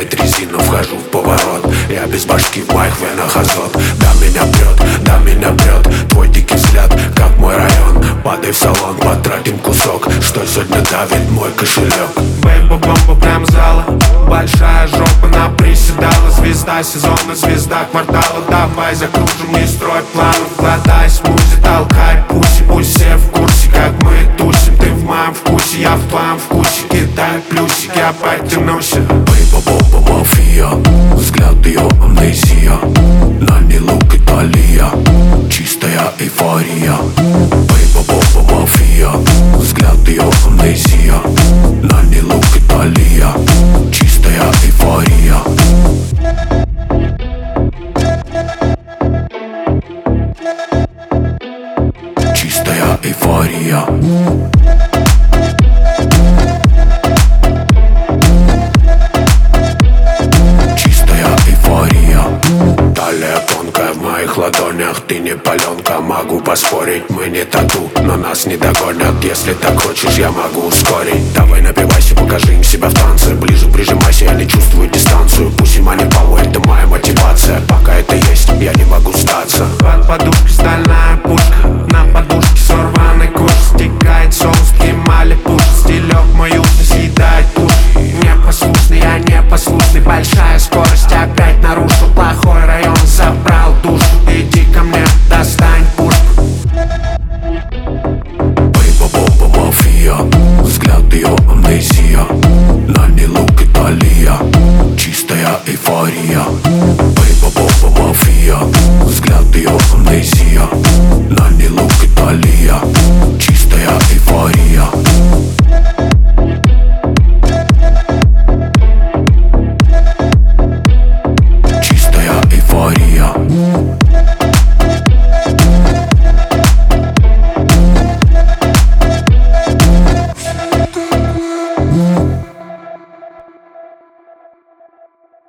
меняет резину, вхожу в поворот. Я без башки, в моих венах азот. Да меня прет твой дикий взгляд, как мой район. Падай в салон, потратим кусок, что сегодня давит мой кошелек. Бэйба-бомба прям зала, большая жопа наприседала. Звезда сезона, звезда квартала. Давай закружим, не строй планов. Глотай смузи, толкай пуси. Пусть все в курсе, как мы тусим. Ты в моем вкусе, я в твоем вкусе. Кидай плюсики, я подтянусь. Бэйба-бомба мафия, взгляд ее амнезия. На ней лук Италия, чистая эйфория. Бэйба-бомба мафия, взгляд ее амнезия. На ней лук Италия, чистая эйфория. Чистая эйфория. Талия тонкая в моих ладонях, ты не паленка. Могу поспорить, мы не тату, но нас не догонят. Если так хочешь, я могу ускорить. Давай напивайся, покажи им себя в танце. Ближе прижимайся, я не чувствую дистанцию. Пусть им они полой, это моя мотивация. Пока это есть, я не могу сдаться. Под подушкой стальная пушка, на подушке сорванный куш. Стекает соус, кемали пуш. Стилек мой южный съедает туш. Непослушный, я непослушный. Большая скорость опять нарушил. Плохой район забрал душу. Иди ко мне, достань пушку. Бэйба-бомба мафия, взгляд ее амнезия. На ней лук Италия, чистая эйфория.